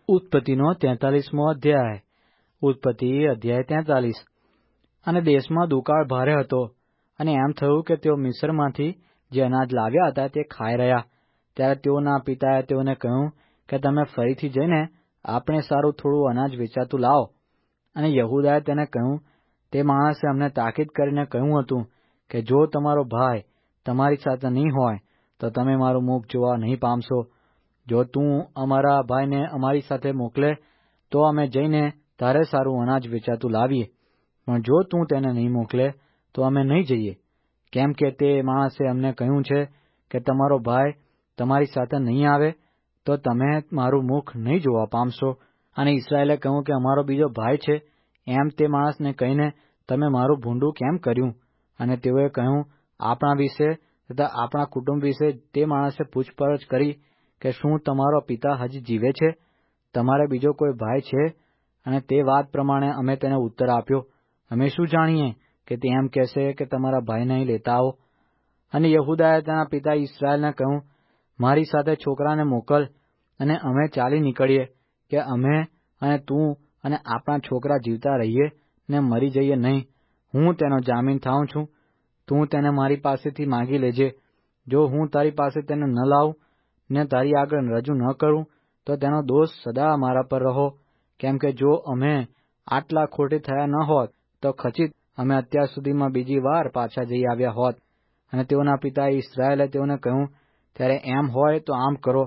ઉત્પત્તિનો 43મો અધ્યાય. ઉત્પત્તિ અધ્યાય 43. અને દેશમાં દુકાળ ભારે હતો, અને એમ થયું કે તેઓ મિસ્રમાંથી જે અનાજ લાવ્યા હતા તે ખાઈ રહ્યા. ત્યારે તેઓના પિતાએ તેઓને કહ્યું કે તમે ફરીથી જઈને આપણે સારું થોડું અનાજ વેચાતું લાવો. અને યહૂદાએ તેને કહ્યું, તે માણસે અમને તાકીદ કરીને કહ્યું હતું કે જો તમારો ભાઈ તમારી સાથે નહીં હોય તો તમે મારું મુખ જોવા નહીં પામશો. જો તું અમારા ભાઈને અમારી સાથે મોકલે તો અમે જઈને તારે સારું અનાજ વેચાતું લાવીએ, પણ જો તું તેને નહીં મોકલે તો અમે નહીં જઈએ, કેમ કે તે માણસે અમને કહ્યું છે કે તમારો ભાઈ તમારી સાથે નહીં આવે તો તમે મારું મુખ નહીં જોવા પામશો. અને ઇસ્રાએલે કહ્યું કે અમારો બીજો ભાઈ છે, એમ તે માણસને કહીને તમે મારું ભૂંડું કેમ કર્યું? અને તેઓએ કહ્યું, આપણા વિશે તથા આપણા કુટુંબ વિશે તે માણસે પૂછપરછ કરી કે શું તમારો પિતા હજી જીવે છે? તમારે બીજો કોઈ ભાઈ છે? અને તે વાત પ્રમાણે અમે તેને ઉત્તર આપ્યો, અમે શું જાણીએ કે તે એમ કહેશે કે તમારા ભાઈને અહીં લેતા આવો. અને યહૂદાએ તેના પિતા ઇસ્રાએલને કહ્યું, મારી સાથે છોકરાને મોકલ અને અમે ચાલી નીકળીએ, કે અમે અને તું અને આપણા છોકરા જીવતા રહીએ ને મરી જઈએ નહીં. હું તેનો જામીન થાઉં છું, તું તેને મારી પાસેથી માંગી લેજે. જો હું તારી પાસે તેને ન લાવું ને તારી આગળ રજૂ ન કરું તો તેનો દોષ સદા અમારા પર રહો, કેમ કે જો અમે આટલા ખોટે થયા ન હોત તો ખચિત અમે અત્યાર સુધીમાં બીજી વાર પાછા જઈ આવ્યા હોત. અને તેઓના પિતા ઇસ્રાએલે તેઓને કહ્યું, ત્યારે એમ હોય તો આમ કરો,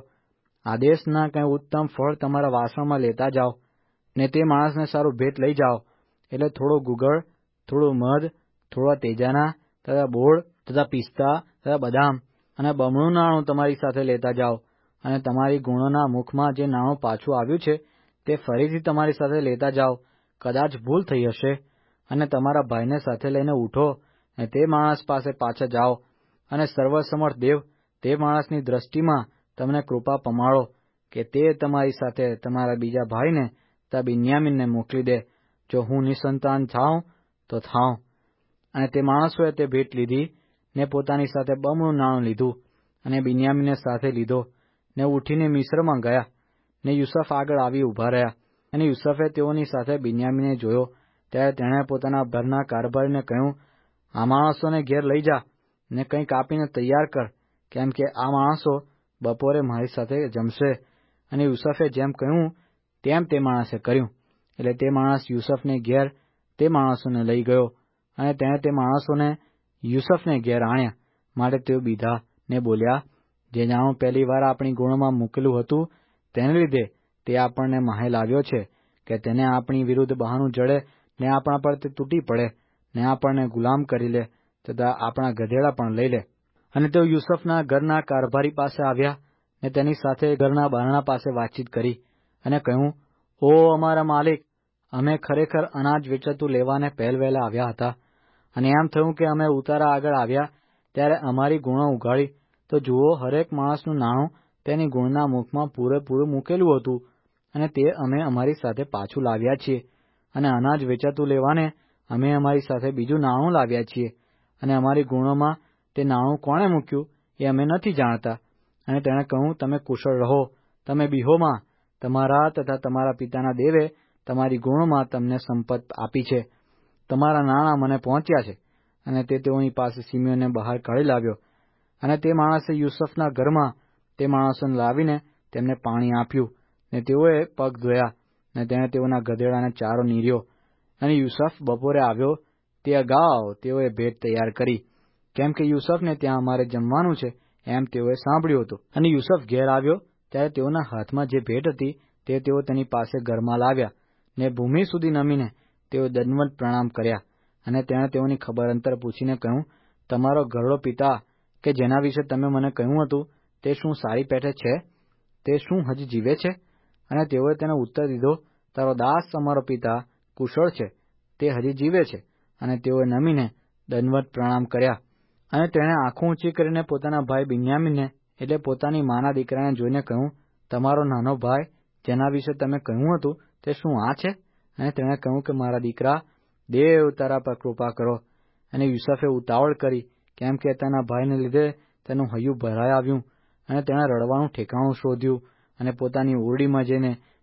આદેશના કંઈ ઉત્તમ ફળ તમારા વાસણમાં લેતા જાઓ, ને તે માણસને સારું ભેટ લઈ જાઓ, એટલે થોડો ગુગળ, થોડું મધ, થોડા તેજાના તથા બોળ તથા પિસ્તા તથા બદામ અને બમણું નાણું તમારી સાથે લેતા જાઓ. અને તમારી ગુણોના મુખમાં જે નાણું પાછું આવ્યું છે તે ફરીથી તમારી સાથે લેતા જાઓ. કદાચ ભૂલ થઈ હશે, અને તમારા ભાઈને સાથે લઈને ઉઠો અને તે માણસ પાસે પાછા જાઓ, અને સર્વસમર્થ દેવ તે માણસની દ્રષ્ટિમાં તમને કૃપા પમાડો કે તે તમારી સાથે તમારા બીજા ભાઈને તથા બિન્યામીનને મોકલી દે, જો હું નિસંતાન થાઉં તો થાઉં. અને તે માણસોએ તે ભેટ લીધી ને પોતાની સાથે બમણું નાણું લીધું, અને બિન્યામીનને સાથે લીધો ને ઉઠીને મિસ્રમાં ગયા. ને યુસુફ આગળ આવી ઊભા રહ્યા. અને યુસુફે તેઓની સાથે બિન્યામીનને જોયો, ત્યારે તેણે પોતાના ઘરના કારભારીને કહ્યું, આ માણસોને ઘેર લઈ જા ને કંઈ કાપીને તૈયાર કર, કેમ કે આ માણસો બપોરે મારી સાથે જમશે. અને યુસુફે જેમ કહ્યું તેમ તે માણસે કર્યું. એટલે તે માણસ યુસુફને ઘેર તે માણસોને લઈ ગયો, અને તેણે તે માણસોને યુસુફને ઘેર આણ્યા. માટે તેઓ બીધા ને બોલ્યા, જે નાણું પહેલી વાર આપણી ગુણોમાં મૂકેલું હતું તેને લીધે તે આપણને માહે લાવ્યો છે, કે તેને આપણી વિરુદ્ધ બહાનું જડે ને આપણા પર તે તૂટી પડે ને આપણને ગુલામ કરી લે તથા આપણા ગધેડા પણ લઈ લે. અને તેઓ યુસુફના ઘરના કારભારી પાસે આવ્યા ને તેની સાથે ઘરના બારણા પાસે વાતચીત કરી અને કહ્યું, ઓ અમારા માલિક, અમે ખરેખર અનાજ વેચાતું લેવાને પહેલવહેલા આવ્યા હતા. અને એમ થયું કે અમે ઉતારા આગળ આવ્યા ત્યારે અમારી ગુણો ઉઘાડી, તો જુઓ, હરેક માણસનું નાણું તેની ગુણના મુખમાં પૂરેપૂરું મૂકેલું હતું, અને તે અમે અમારી સાથે પાછું લાવ્યા છીએ. અને અનાજ વેચાતું લેવાને અમે અમારી સાથે બીજું નાણું લાવ્યા છીએ, અને અમારી ગુણોમાં તે નાણું કોણે મૂક્યું એ અમે નથી જાણતા. અને તેણે કહ્યું, તમે કુશળ રહો, તમે બીહોમાં, તમારા તથા તમારા પિતાના દેવે તમારી ગુણોમાં તમને સંપત આપી છે. તમારા નાણાં મને પહોંચ્યા છે. અને તે તેઓની પાસે સિમ્યોનને બહાર કાઢી લાવ્યો. અને તે માણસે યુસુફના ઘરમાં તે માણસોને લાવીને તેમને પાણી આપ્યું, ને તેઓએ પગ ધોયા, ને તેણે તેઓના ગધેડાને ચારો નીર્યો. અને યુસુફ બપોરે આવ્યો તે અગાઉ તેઓએ ભેટ તૈયાર કરી, કેમ કે યુસુફને ત્યાં અમારે જમવાનું છે એમ તેઓએ સાંભળ્યું હતું. અને યુસુફ ઘેર આવ્યો ત્યારે તેઓના હાથમાં જે ભેટ હતી તે તેઓ તેની પાસે ઘરમાં લાવ્યા, ને ભૂમિ સુધી નમીને તેઓ દંડવત પ્રણામ કર્યા. અને તેણે તેઓની ખબર અંતર પૂછીને કહ્યું, તમારો ઘરડો પિતા કે જેના વિશે તમે મને કહ્યું હતું તે શું સારી પેઠે છે? તે શું હજી જીવે છે? અને તેઓએ તેને ઉત્તર દીધો, તારો દાસ અમારો પિતા કુશળ છે, તે હજી જીવે છે. અને તેઓએ નમીને દંડવત પ્રણામ કર્યા. અને તેણે આંખો ઊંચી કરીને પોતાના ભાઈ બિન્યામીનને એટલે પોતાની માના દીકરાને જોઈને કહ્યું, તમારો નાનો ભાઈ જેના વિશે તમે કહ્યું હતું તે શું આ છે? અને તેણે કહ્યું કે મારા દીકરા, દેવ તારા પર કૃપા કરો. અને યુસુફે ઉતાવળ કરી, કેમ કે તેના ભાઈને લીધે તેનું હૈયું ભરાઈ આવ્યું. અને તેણે રડવાનું ઠેકાણું શોધ્યું અને પોતાની ઓરડીમાં જઈને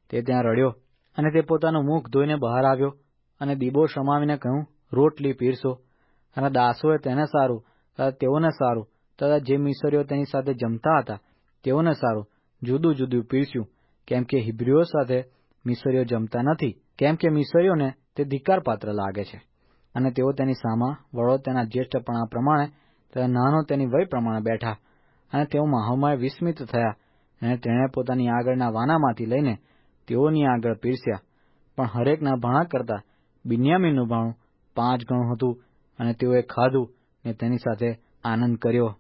તે ત્યાં રડ્યો, અને તે પોતાનું મુખ ધોઈને બહાર આવ્યો અને દીવો શમાવીને કહ્યું, રોટલી પીરસો. અને દાસોએ તેને સારું તથા તેઓને સારું તથા જે મિસરીઓ તેની સાથે જમતા હતા તેઓને સારું જુદું જુદું પીરસ્યું, કેમ કે હિબ્રુઓ સાથે મિસરીઓ જમતા નથી, કેમ કે મિસરીઓને તે ધિક્કારપાત્ર લાગે છે. અને તેઓ તેની સામા, વડો તેના જ્યેષ્ઠપણા પ્રમાણે તથા નાનો તેની વય પ્રમાણે બેઠા. અને તેઓ મહામય વિસ્મિત થયા, અને તેણે પોતાની આગળના વાનામાંથી લઈને તેઓની આગળ પીરસ્યા. પણ હરેકના ભાણા કરતાં બિન્યામીનનું ભાણું 5 ગણું હતું. અને તેઓએ ખાધું ને તેની સાથે આનંદ કર્યો.